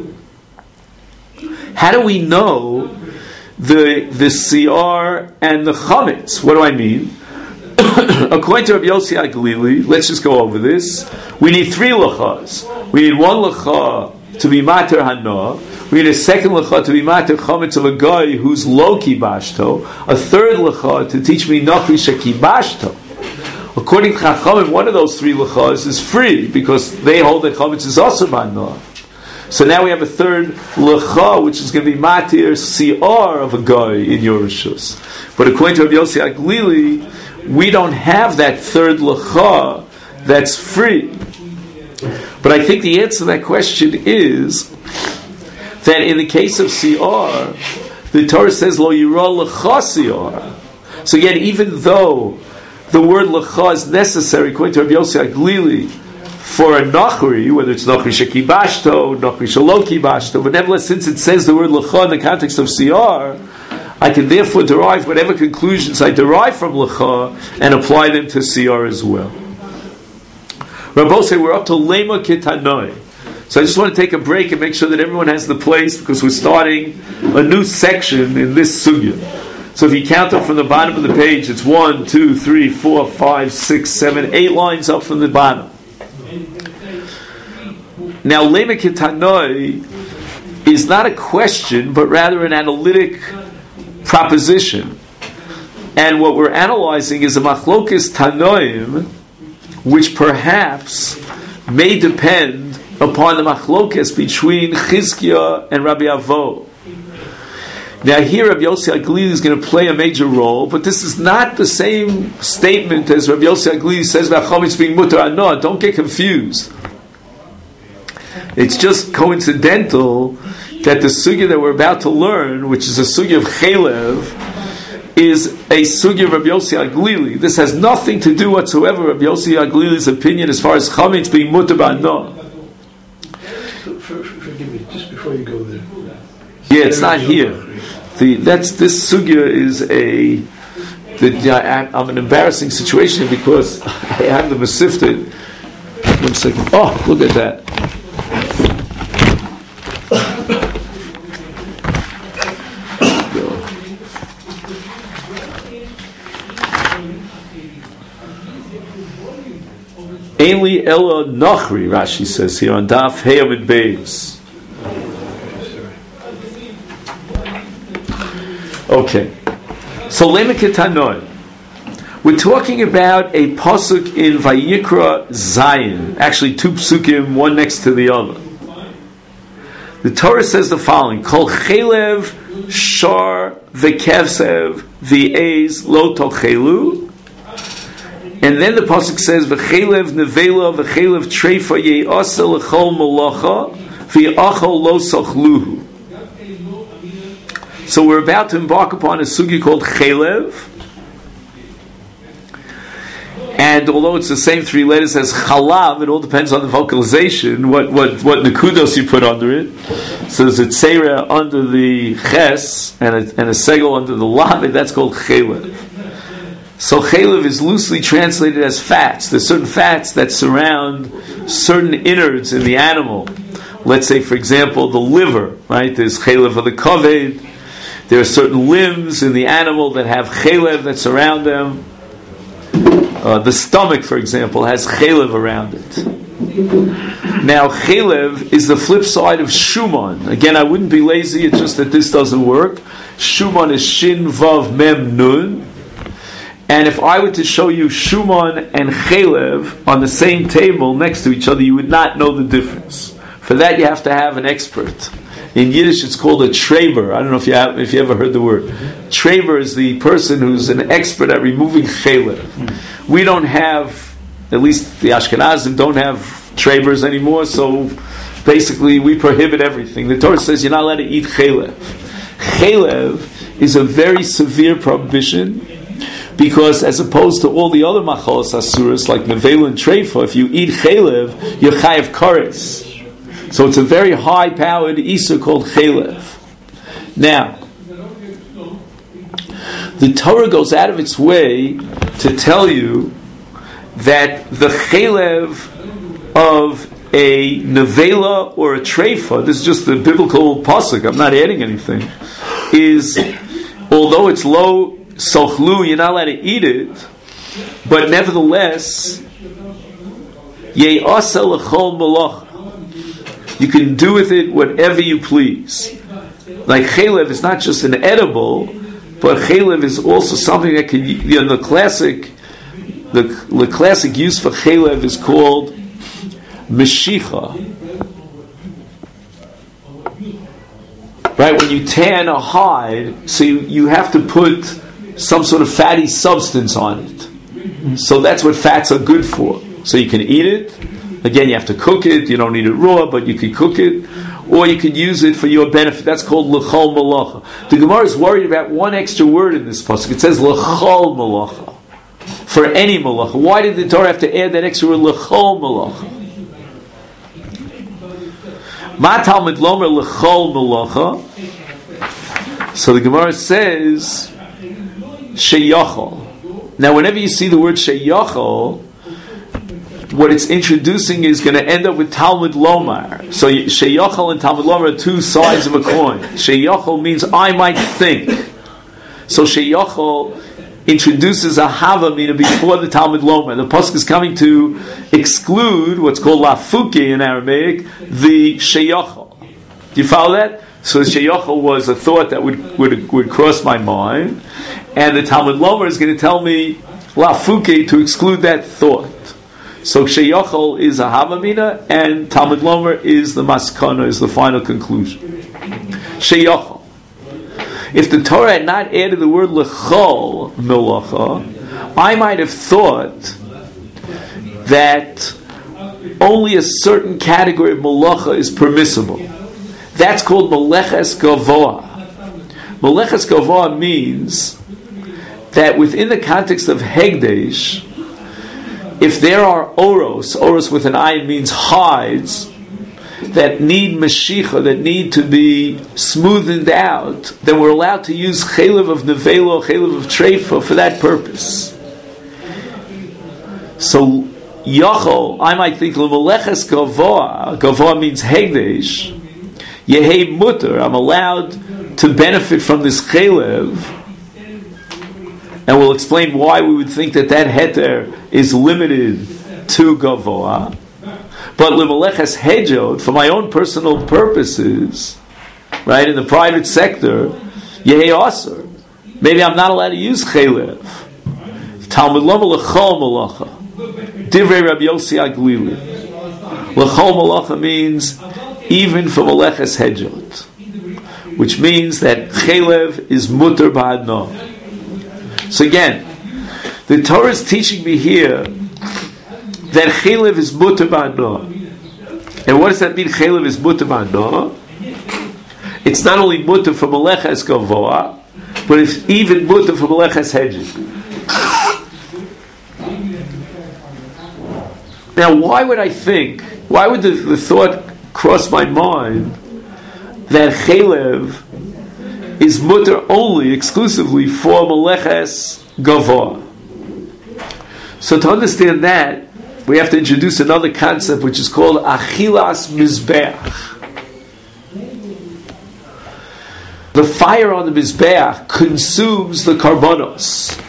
how do we know the si'ar and the chametz? What do I mean? According to Rabbi Yossi Aglili, let's just go over this. We need 3 lechas. We need 1 lecha to be mater hana. We need a 2nd lecha to be mater chametz of a guy who's lo kibashto. A 3rd lecha to teach me nachri shekibashto. According to Chachamim, one of those 3 lechas is free because they hold that chametz is also hana. So now we have a 3rd lecha, which is going to be matir si'ar of a guy in your rishus. But according to Rabbi Yossi Aglili, we don't have that 3rd lecha that's free. But I think the answer to that question is that in the case of si'ar, the Torah says lo yira lecha si'ar. So again, even though the word lecha is necessary, according to Rabbi Yossi Aglili, for a nachri, whether it's nachri shekibashto, nachri shelo kibashto, but nevertheless, since it says the word lecha in the context of si'ar, I can therefore derive whatever conclusions I derive from lecha and apply them to si'ar as well. Rabbi say we're up to lema kitanoi. So I just want to take a break and make sure that everyone has the place because we're starting a new section in this sugya. So if you count up from the bottom of the page, it's 1, 2, 3, 4, 5, 6, 7, 8 lines up from the bottom. Now, lema kitanoi is not a question, but rather an analytic proposition. And what we're analyzing is a machlokes tanoim, which perhaps may depend upon the machlokes between Chizkiah and Rabbi Avo. Now here Rabbi Yossi HaGlili is going to play a major role, but this is not the same statement as Rabbi Yossi HaGlili says about Chometz being mutar anah. Don't get confused. It's just coincidental that the sugya that we're about to learn, which is a sugya of Chelev, is a sugya of Rabbi Yossi HaGlili. This has nothing to do whatsoever with Rabbi Yossi HaGlili's opinion as far as Chometz being mutar anah. Forgive me, just before you go there. Yeah, it's not here. This sugya is I'm in an embarrassing situation because I have the Masifted. 1 second. Oh, look at that. Ainli Ella Nachri, Rashi says here on Daf Heyam and Beis. Okay, so Lemeketanoy. We're talking about a pasuk in Vayikra Zayin. Actually, two psukim, one next to the other. The Torah says the following: Kol chelev shar v'kevsev v'ez lo tochelu. And then the pasuk says v'chelev nevela v'chelev treifa ye'asa l'chol malacha v'yachol lo sochluhu. So we're about to embark upon a sugi called Chelev, and although it's the same three letters as Chalav, it all depends on the vocalization, what nekudos you put under it. So there's a tzera under the Ches and a segel under the Lamed. That's called Chelev. So Chelev is loosely translated as fats. There's certain fats that surround certain innards in the animal. Let's say, for example, the liver. Right? There's Chelev of the kaved. There are certain limbs in the animal that have chelev that surround them. The stomach, for example, has chelev around it. Now, chelev is the flip side of shuman. Again, I wouldn't be lazy, it's just that this doesn't work. Shuman is shin, vav, mem, nun. And if I were to show you shuman and chelev on the same table next to each other, you would not know the difference. For that, you have to have an expert. In Yiddish, it's called a treber. I don't know if you ever heard the word. Treber is the person who's an expert at removing chelev. We don't have, at least the Ashkenazim don't have trebers anymore, so basically we prohibit everything. The Torah says you're not allowed to eat chelev. Chelev is a very severe prohibition because as opposed to all the other machalos asuras like nevela and treifa, if you eat chelev, you're chayav kares. So it's a very high-powered Isur called Chelev. Now, the Torah goes out of its way to tell you that the Chelev of a Nevela or a Treifa, this is just the biblical pasuk, I'm not adding anything, is, although it's low sochlu, you're not allowed to eat it, but nevertheless, Ye'asa l'chol malach. You can do with it whatever you please. Like chelev is not just an edible, but chelev is also something that can, the classic use for chelev is called meshicha. Right? When you tan a hide, so you have to put some sort of fatty substance on it. So that's what fats are good for. So you can eat it. Again, you have to cook it. You don't eat it raw, but you can cook it. Or you can use it for your benefit. That's called l'chol malacha. The Gemara is worried about one extra word in this pasuk. It says l'chol malacha. For any malacha. Why did the Torah have to add that extra word l'chol malacha? Ma talmid lomer l'chol malacha. So the Gemara says sheyachol. Now, whenever you see the word sheyachol, what it's introducing is going to end up with Talmud Lomar. So Sheyachol and Talmud Lomar are two sides of a coin. Sheyachol means I might think. So Sheyachol introduces a Havamina before the Talmud Lomar. The pasuk is coming to exclude what's called Lafuke in Aramaic, the Sheyachol. Do you follow that? So Sheyachol was a thought that would cross my mind, and the Talmud Lomar is going to tell me Lafuke to exclude that thought. So Sheyachol is a Havamina, and Talmud Lomer is the Maskana, is the final conclusion. Sheyachol. If the Torah had not added the word Lechol Melacha, I might have thought that only a certain category of Melacha is permissible. That's called Meleches Gavoa. Meleches Gavoa means that within the context of Hegdesh, if there are oros with an ayin means hides, that need Mashiach, that need to be smoothened out, then we're allowed to use chelev of nevela, chelev of treifa for that purpose. So, Yachol, I might think, L'meleches Gavoa means Hegdesh, Yehei Mutter, I'm allowed to benefit from this chelev, and we'll explain why we would think that heter is limited to Gavoa. But L'meleches Hejot, for my own personal purposes, right, in the private sector, Yehei Aser. Maybe I'm not allowed to use chelev. Talmud Lama L'chol Malacha. Divrei Rabbi Yossi Aglili. L'chol Malacha means even for Meleches Hejot, which means that chelev is mutter ba'adno. So again, the Torah is teaching me here that chelev is mutter ba'adno. And what does that mean, chelev is mutter ba'adno? It's not only mutter for Meleches Gavoa, but it's even mutter for Meleches Hejot. Now, why would the thought cross my mind that chelev is mutter only, exclusively for Meleches Gavoa? So to understand that, we have to introduce another concept which is called Achilas Mizbeach. The fire on the Mizbeach consumes the karbonos.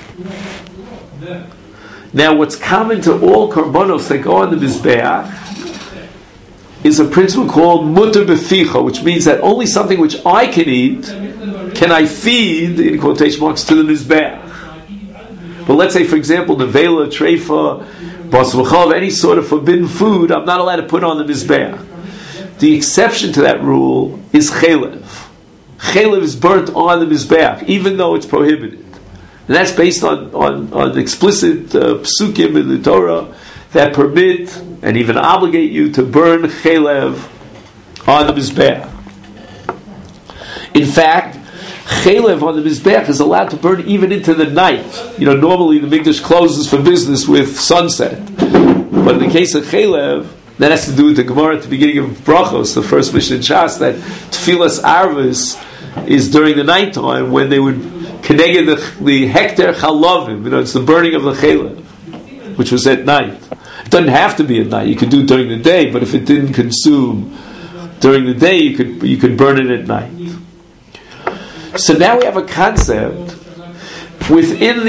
Now, what's common to all karbonos that go on the Mizbeach is a principle called mutter beficha, which means that only something which I can eat can I feed, in quotation marks, to the Mizbeach. But let's say, for example, nevela, treifa, bas v'chav, any sort of forbidden food, I'm not allowed to put on the Mizbeach. The exception to that rule is chelev. Chelev is burnt on the Mizbeach, even though it's prohibited. And that's based on explicit psukim in the Torah that permit and even obligate you to burn chelev on the Mizbeach. In fact, chelev on the Mizbeach is allowed to burn even into the night. Normally the Mikdash closes for business with sunset. But in the case of chelev, that has to do with the Gemara at the beginning of Brachos, the first Mishnah in Shas, that Tfilas Arvis is during the nighttime when they would connect the hekter chalavim. It's the burning of the chelev, which was at night. It doesn't have to be at night. You could do it during the day, but if it didn't consume during the day, you could burn it at night. So now we have a concept within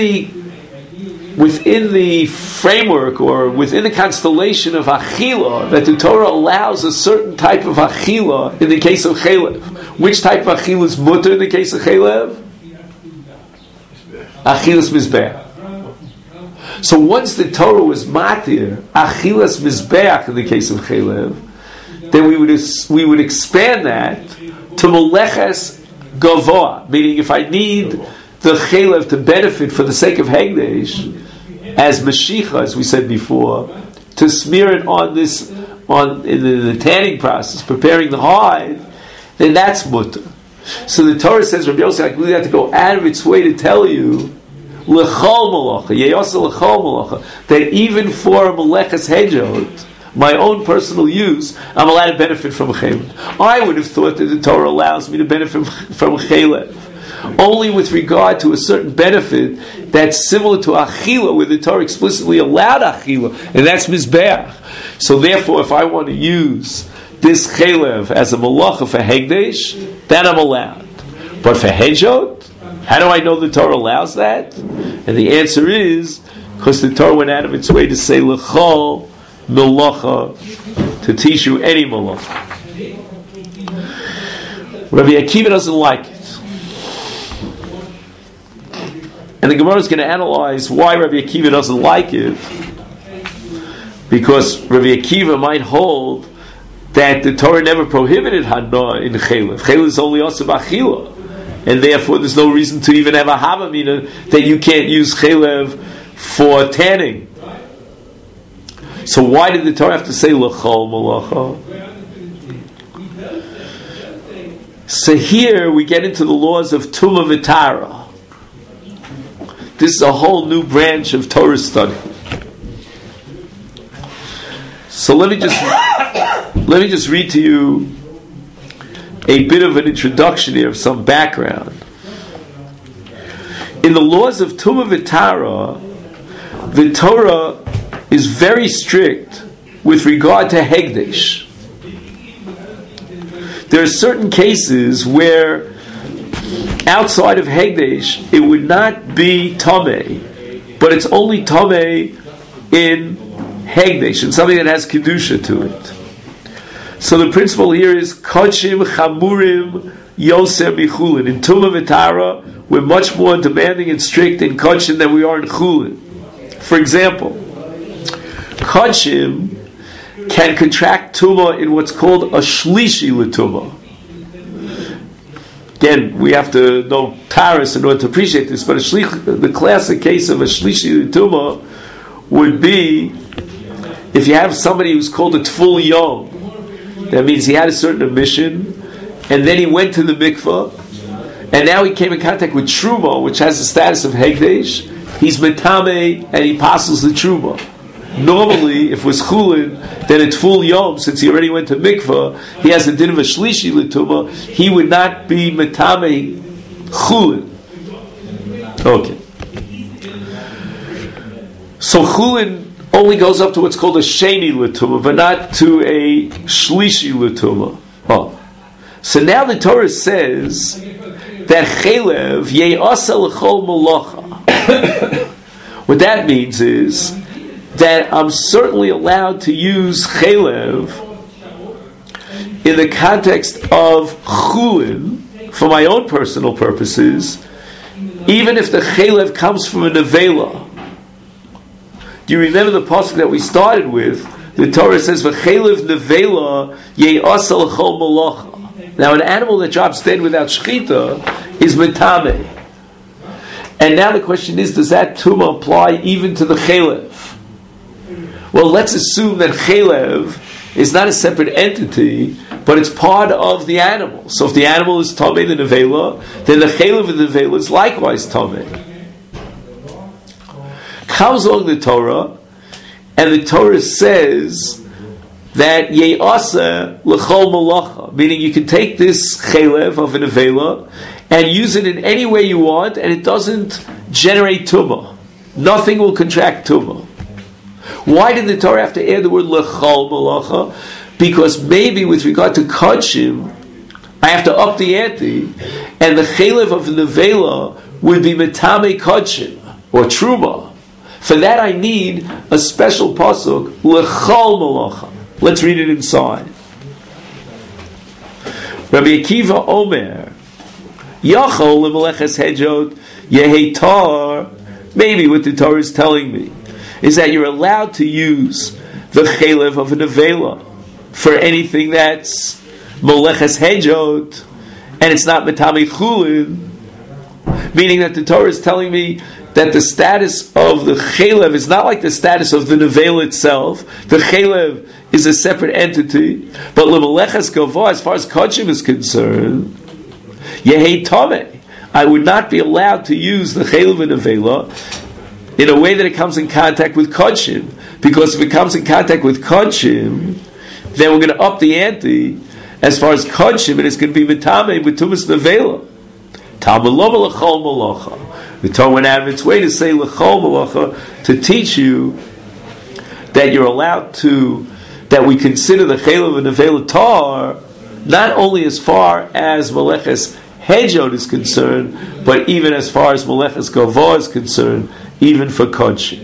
the framework or within the constellation of achila, that the Torah allows a certain type of achila in the case of chelev. Which type of achila is mutter in the case of chelev? Achilas Mizbeach. So once the Torah was matir, Achilas Mizbeach in the case of chelev, then we would expand that to Meleches Gavoa, meaning if I need the chelev to benefit for the sake of Hegdesh, as Mashiach, as we said before, to smear it in the tanning process, preparing the hide, then that's mutter. So the Torah says, Rabbi Yossi Aglili had to go out of its way to tell you L'chol Malacha, Yeyasa L'chol Malacha, that even for Meleches Hejot, my own personal use, I'm allowed to benefit from a chelev. I would have thought that the Torah allows me to benefit from a chelev only with regard to a certain benefit that's similar to achila, where the Torah explicitly allowed achila, and that's mizbeach. So therefore, if I want to use this chelev as a malacha for hegdesh, then I'm allowed. But for hejot, how do I know the Torah allows that? And the answer is because the Torah went out of its way to say l'chol malacha, to teach you any malacha. Rabbi Akiva doesn't like it. And the Gemara is going to analyze why Rabbi Akiva doesn't like it Because Rabbi Akiva might hold that the Torah never prohibited hana in chelev. Chelev is only also b'achila, and therefore there's no reason to even have a havamina that you can't use chelev for tanning. So why did the Torah have to say l'chol malacha? So here we get into the laws of Tumah V'Tara. This is a whole new branch of Torah study. So let me just read to you a bit of an introduction here of some background. In the laws of Tumah V'Tara, the Torah is very strict with regard to Hegdesh. There are certain cases where outside of Hegdesh it would not be Tameh, but it's only Tameh in Hegdesh, and something that has Kedusha to it. So the principle here is Kodshim Chamurim Yosem Michulin. In Tumah V'Tara, we're much more demanding and strict in Kodshim than we are in Chulin. For example, Kodshim can contract Tumah in what's called a Shlishi L'Tumah. Again, we have to know Taras in order to appreciate this, but the classic case of a Shlishi L'Tumah would be if you have somebody who's called a Tful Yom. That means he had a certain emission, and then he went to the mikvah, and now he came in contact with Truma, which has the status of Hegdesh. He's Metame, and he passes the Truma. Normally, if it was Chulin, then at Tful Yom, since he already went to mikvah, he has a din of a Shlishi L'Tumah, he would not be Metame Chulin. Okay. So Chulin only goes up to what's called a Sheni L'Tumah, but not to a Shlishi L'Tumah. Oh. So now the Torah says that Chelev Ye'asa L'chol Malacha. What that means is that I'm certainly allowed to use Chelev in the context of Chulin for my own personal purposes, even if the Chelev comes from a Nevela. Do you remember the pasuk that we started with? The Torah says, "V'chelev nevela ye'asa l'chol malacha." Now, an animal that drops dead without shechita is metame. And now the question is, does that tumah apply even to the chelev? Well, let's assume that chelev is not a separate entity, but it's part of the animal. So if the animal is tameh, the nevela, then the chelev of the nevela is likewise tameh. Comes along the Torah, and the Torah says that ye'asa l'chol malacha, meaning you can take this chelev of an avela and use it in any way you want, and it doesn't generate tumah. Nothing will contract tumah. Why did the Torah have to add the word l'chol malacha? Because maybe with regard to kodshim, I have to up the ante, and the chelev of an avela would be metame kodshim or truma. For that I need a special pasuk, l'chol malacha. Let's read it inside. Rabbi Akiva Omer, Yachol l'meleches hejot yehetar. Maybe what the Torah is telling me is that you're allowed to use the chelev of an avela for anything that's meleches hejot, and it's not metame chulin. Meaning that the Torah is telling me that the status of the chelev is not like the status of the nevela itself. The chelev is a separate entity, but l'meleches gavoah, as far as kodshim is concerned, yehei tameh, I would not be allowed to use the chelev and nevela in a way that it comes in contact with kodshim, because if it comes in contact with kodshim, then we're going to up the ante as far as kodshim, and it's going to be mitameh with tumas nevela. Talmud l'chol malacha. The Torah went out of its way to say l'chol malacha to teach you that you're allowed to, that we consider the chelev and nevela tar not only as far as meleches hejot is concerned, but even as far as meleches gavoah is concerned, even for kodshim.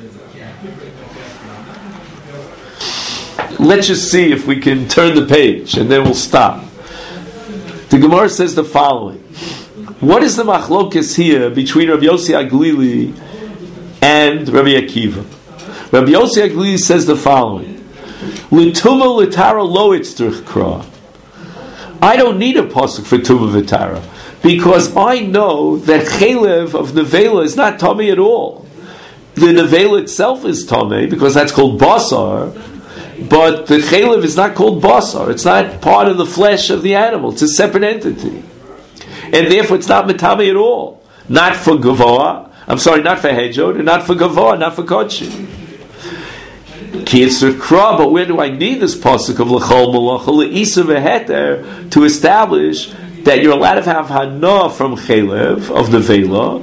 Let's just see if we can turn the page, and then we'll stop. The Gemara says the following. What is the machlokes here between Rabbi Yossi Aglili and Rabbi Akiva? Rabbi Yossi Aglili says the following: L'tuma l'tara lo itzrich kra. I don't need a pasuk for tuma v'tara because I know that chelev of nevela is not tummy at all. The nevela itself is tummy because that's called basar, but the chelev is not called basar. It's not part of the flesh of the animal. It's a separate entity, and therefore it's not metame at all. Not for gavoa. I'm sorry, not for hejod, and not for gavoa, not for kodshim. Ki yitzur kra, but where do I need this pasuk of l'chol malacha le'isa v'heter to establish that you're allowed to have hana from chelev of the vela,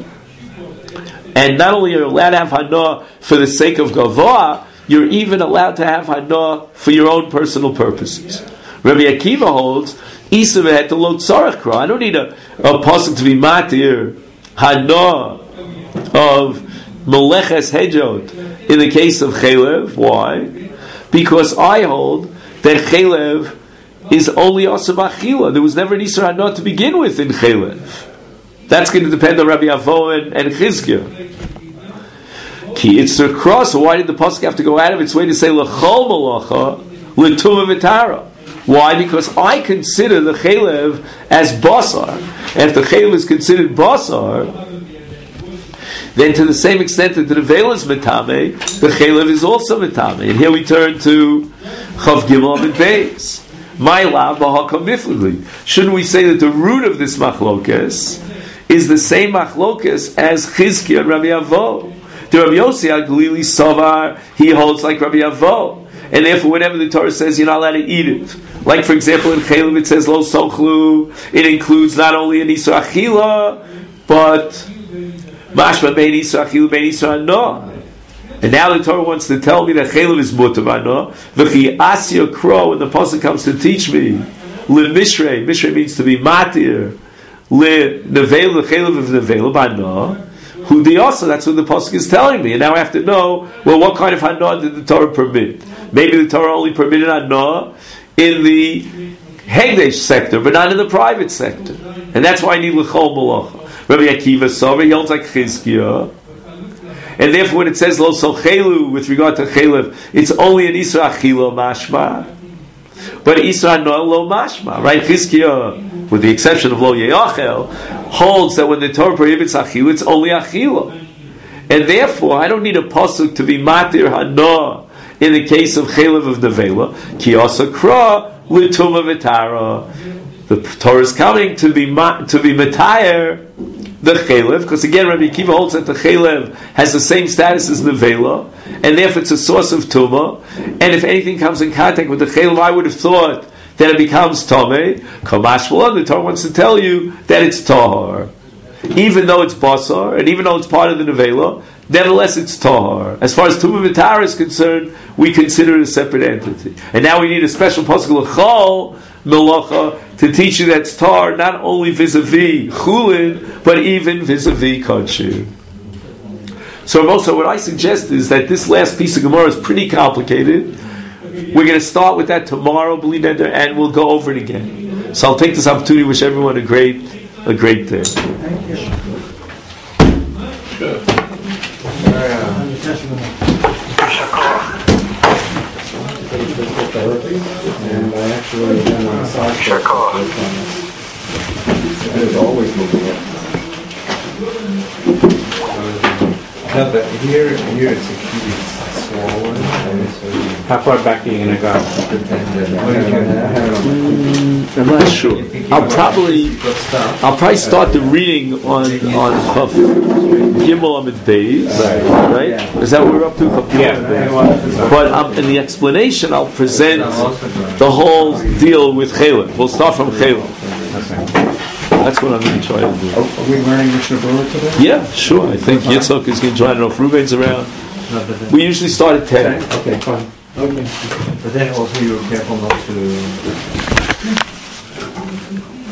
and not only are you allowed to have hana for the sake of gavoa, you're even allowed to have hana for your own personal purposes. Rabbi Akiva holds isa v'heter lo tzarech kra. I don't need a pasuk to be matir hana of Meleches Hejot in the case of Chelev. Why? Because I hold that Chelev is only Asav Achila. There was never an Isra Hana to begin with in Chelev. That's going to depend on Rabbi Avo and Chizkiah. Ki Itzur Kra, so why did the Pasuk have to go out of its way to say L'chol Malacha L'tuma V'tara? Why? Because I consider the Chelev as Basar. And if the Chelev is considered Basar, then to the same extent that the veil is metame, the chelev is also metame. And here we turn to Chav Gimel and Beis. My love, b'hakam mifligli. Shouldn't we say that the root of this machlokas is the same machlokas as Chizkiah and Rabbi Avo? The Rabbi Yossi Aglili Savar, he holds like Rabbi Avo. And therefore, whenever the Torah says you're not allowed to eat it, like for example in Chelev it says Lo Sochlu, it includes not only an Isra Achila, but Mashma bein Isra Achil bein Isra Hana. And now the Torah wants to tell me that Chelev is Mutav Hana. V'chi Asya Kro, when the Pasuk comes to teach me, Le Mishrei, Mishrei means to be Matir, Le Nevel, the Chelev of Nevel, Hana, who the also, that's what the Pasuk is telling me. And now I have to know, well, what kind of Hana did the Torah permit? Maybe the Torah only permitted Hana in the Hegdesh sector, but not in the private sector. And that's why I need L'chol Malacha. Rabbi Akiva Sover, he holds like Chizkiah, and therefore when it says Lo Sochelu with regard to Chelev, it's only an Isra Achila Mashma, but Isra Hana Lo Mashma, right? Chizkiah, with the exception of Lo Yeachel, holds that when the Torah prohibits Achila, it's only Achila, and therefore I don't need a pasuk to be Matir Hana in the case of Chelev of Nevela, Ki Asa Kra L'tuma V'tara. The Torah is coming to be Matayr the Chelev, because again Rabbi Akiva holds that the Chelev has the same status as Nevela, and therefore it's a source of Tumah, and if anything comes in contact with the Chelev, I would have thought that it becomes Tomei. Kamash Malon, the Torah wants to tell you that it's Tahar. Even though it's Basar, and even though it's part of the Nevela, nevertheless it's Tahar. As far as Tumah V'tara is concerned, we consider it a separate entity. And now we need a special pasuk L'chol Malacha to teach you that's tar not only vis-a-vis chulin, but even vis-a-vis kodshim. So also what I suggest is that this last piece of Gemara is pretty complicated. We're going to start with that tomorrow, and we'll go over it again. So I'll take this opportunity to wish everyone a great day. Thank you. And I actually went on a side trip. It is always moving up. No, but here it's actually swollen. How far back are you going to go? I'm not sure. I'll probably start the reading on Chav Gimel Amid Beis, right? Is that what we're up to? But in the explanation, I'll present the whole deal with Chelev. We'll start from Chelev. That's what I'm going to try to do. Are we learning Mishnah Berurah today? Yeah, sure. I think Yitzchak is going to join. I don't know if Ruben's around. We usually start at 10. Okay, fine. Okay. But then also you're careful not to